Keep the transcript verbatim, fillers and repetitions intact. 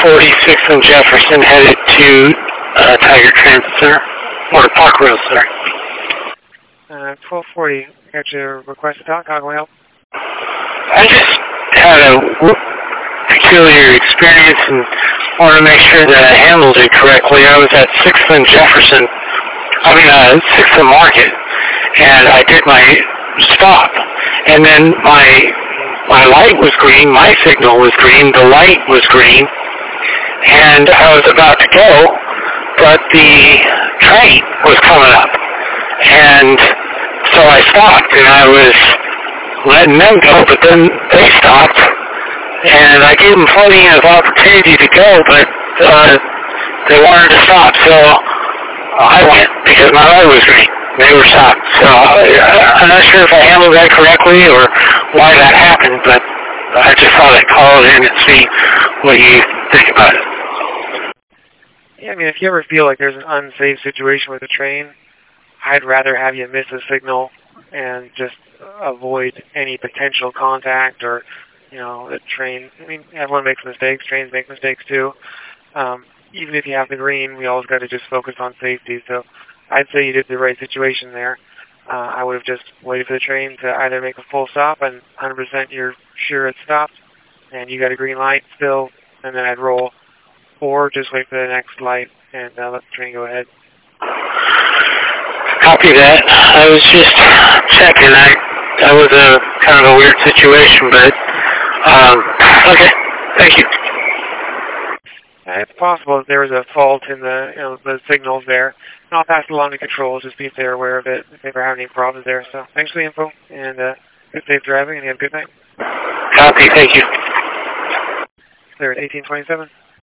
forty-six and Jefferson headed to uh, Tiger Transit Center, or to Park Road, sir. Uh, twelve forty, got your request to talk, how can we help? I just had a peculiar experience and wanted to make sure that I handled it correctly. I was at sixth and Jefferson, I mean uh, sixth and Market, and I did my stop, and then my my light was green, my signal was green, the light was green, and I was about to go, but the train was coming up, and so I stopped, and I was letting them go, but then they stopped, and I gave them plenty of opportunity to go, but uh, they wanted to stop, so I went, because my light was green. They were stopped. So uh, I'm not sure if I handled that correctly or why that happened, but I just thought I'd call it in and see what you think about it. Yeah, I mean, if you ever feel like there's an unsafe situation with a train, I'd rather have you miss a signal and just avoid any potential contact or, you know, the train. I mean, everyone makes mistakes. Trains make mistakes too. Um, even if you have the green, we always got to just focus on safety. So I'd say you did the right situation there. Uh, I would have just waited for the train to either make a full stop and one hundred percent you're sure it stopped and you got a green light still, and then I'd roll, or just wait for the next light and uh, let the train go ahead. Copy that. I was just checking. I that was a kind of a weird situation, but um, okay. Thank you. Uh, it's possible that there was a fault in the you know the signals there. And I'll pass it along to control, just see if they're aware of it, if they ever have any problems there. So thanks for the info, and uh, good safe driving, and you have a good night. Copy. Thank you. There at eighteen twenty-seven.